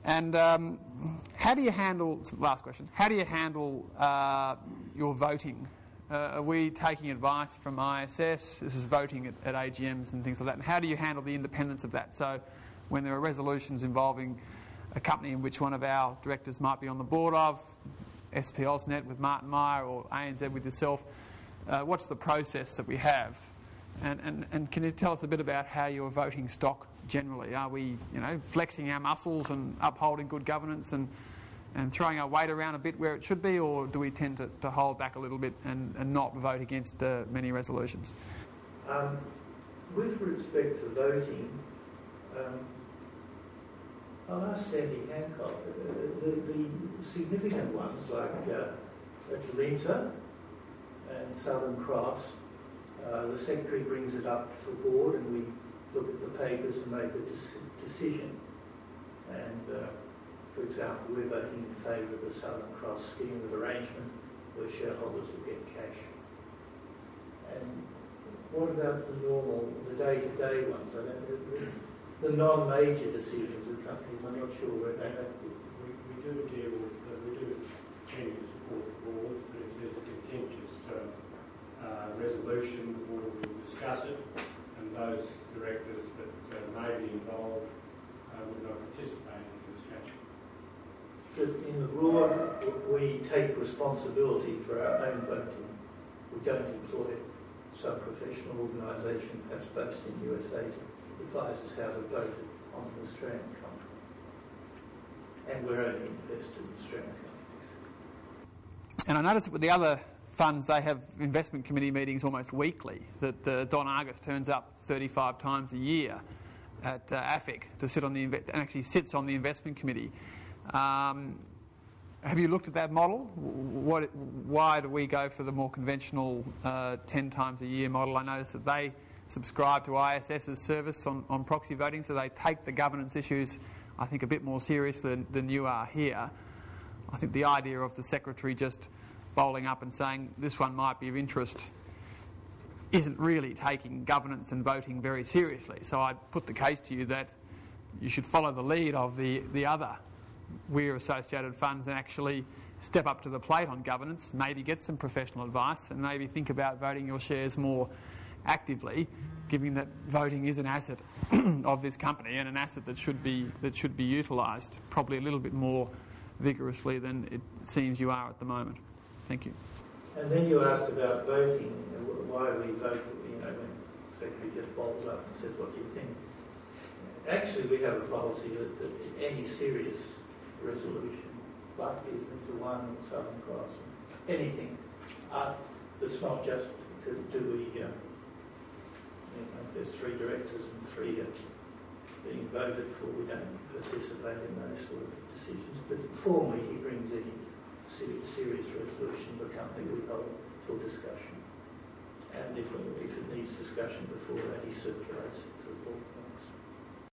And how do you handle, last question, how do you handle your voting? Are we taking advice from ISS? This is voting at AGMs and things like that. And how do you handle the independence of that? So when there are resolutions involving a company in which one of our directors might be on the board of, SP AusNet with Martin Meyer or ANZ with yourself, what's the process that we have? And can you tell us a bit about how you're voting stock generally? Are we, flexing our muscles and upholding good governance and throwing our weight around a bit where it should be, or do we tend to hold back a little bit and not vote against many resolutions? With respect to voting, I'll ask Sandy Hancock. The significant ones like Atlanta and Southern Cross, the Secretary brings it up for board and we look at the papers and make a decision. And for example, we're voting in favour of the Southern Cross scheme of arrangement where shareholders will get cash. And what about the day-to-day ones? The non-major decisions of companies, I'm not sure where they have to. We do deal with, we do tend to support the board, but if there's a contentious resolution, the board will discuss it, and those directors that may be involved would not participate in the discussion. But in the board, we take responsibility for our own voting. We don't employ some professional organisation, perhaps based in USA, to advise us how to vote on an Australian company. And we're only invested in Australian companies. And I noticed that with the other funds, they have investment committee meetings almost weekly, that Don Argus turns up 35 times a year at AFIC to sit on and actually sits on the investment committee. Have you looked at that model? Why do we go for the more conventional 10 times a year model? I noticed that they subscribe to ISS's service on proxy voting, so they take the governance issues, I think, a bit more seriously than you are here. I think the idea of the Secretary just bowling up and saying this one might be of interest isn't really taking governance and voting very seriously. So I put the case to you that you should follow the lead of the other Weir associated funds and actually step up to the plate on governance, maybe get some professional advice and maybe think about voting your shares more actively, given that voting is an asset of this company and an asset that should be utilised probably a little bit more vigorously than it seems you are at the moment. Thank you. And then you asked about voting, why we vote, when the Secretary just bowls up and says, what do you think? Actually, we have a policy that any serious resolution, like the one in Southern Cross, anything that's not just do we, if there's 3 directors and 3 are being voted for, we don't participate in those sort of decisions. But formally, he brings any serious resolution of a company we hold for discussion. And if it needs discussion before that, he circulates it to the board.